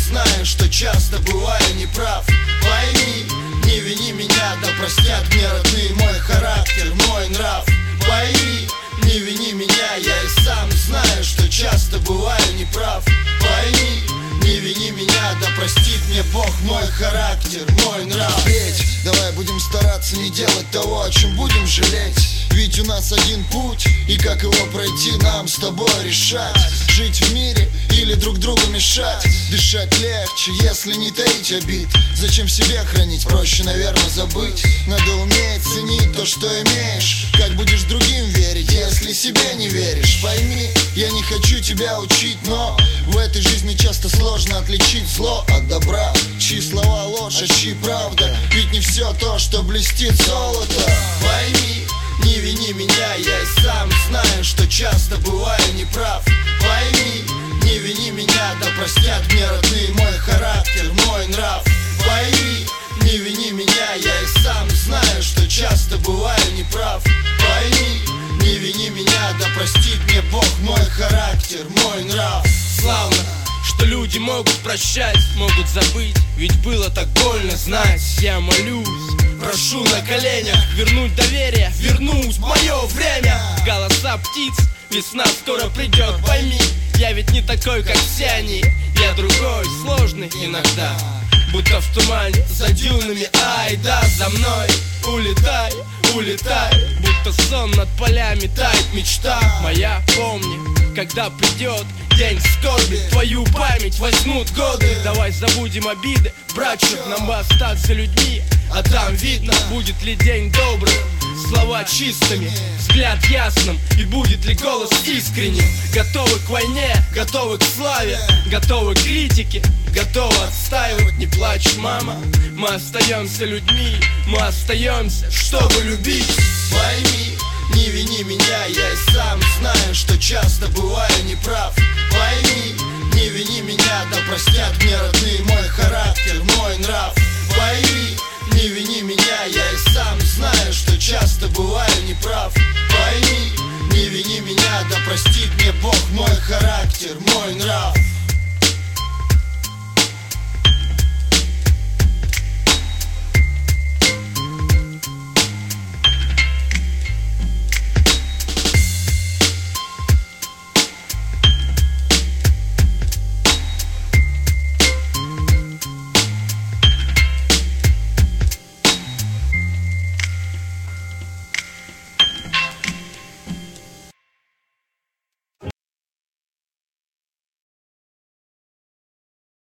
знаю, что часто бываю неправ. Пойми, не вини меня, да простят мне родные мой характер, мой нрав. Пойми, не вини меня, я и сам знаю, что часто бываю неправ. Пойми, не вини меня, да простит мне Бог мой характер, мой нрав. Ведь давай будем стараться не делать того, о чем будем жалеть. Ведь у нас один путь, и как его пройти, нам с тобой решать. Жить в мире или друг другу мешать. Дышать легче, если не таить обид. Зачем в себе хранить, проще, наверное, забыть. Надо уметь ценить то, что имеешь. Как будешь другим верить, если себе не веришь? Пойми, я не хочу тебя учить, но в этой жизни часто сложно отличить зло от добра. Чьи слова ложь, а чьи правда. Ведь не все то, что блестит, золото. Пойми, не вини меня, я и сам знаю, что часто бываю неправ. Пойми, не вини меня, да простят мне родные мой характер, мой нрав. Пойми, не вини меня, я и сам знаю, что часто бываю неправ. Пойми, не вини меня, да простит мне Бог мой характер, мой нрав. Славно, что люди могут прощать, могут забыть, ведь было так больно знать. Я молюсь, прошу на коленях вернуть доверие, вернуть мое время. Голоса птиц, весна скоро придет, пойми, я ведь не такой, как все они. Я другой, сложный иногда, будто в тумане за дюнами. Ай да, за мной улетай, улетай, будто сон над полями тает мечта моя. Помни, когда придет день скорби, твою память возьмут годы. Давай забудем обиды, братчик, нам бы остаться людьми, а там видно, будет ли день добрым, слова чистыми, взгляд ясным, и будет ли голос искренним. Готовы к войне, готовы к славе, готовы к критике, готовы отстаивать. Не плачь, мама, мы остаемся людьми, мы остаемся, чтобы любить. Пойми, не вини меня, я и сам знаю, что часто бываю неправ. Пойми, не вини меня, да простят мне родные мой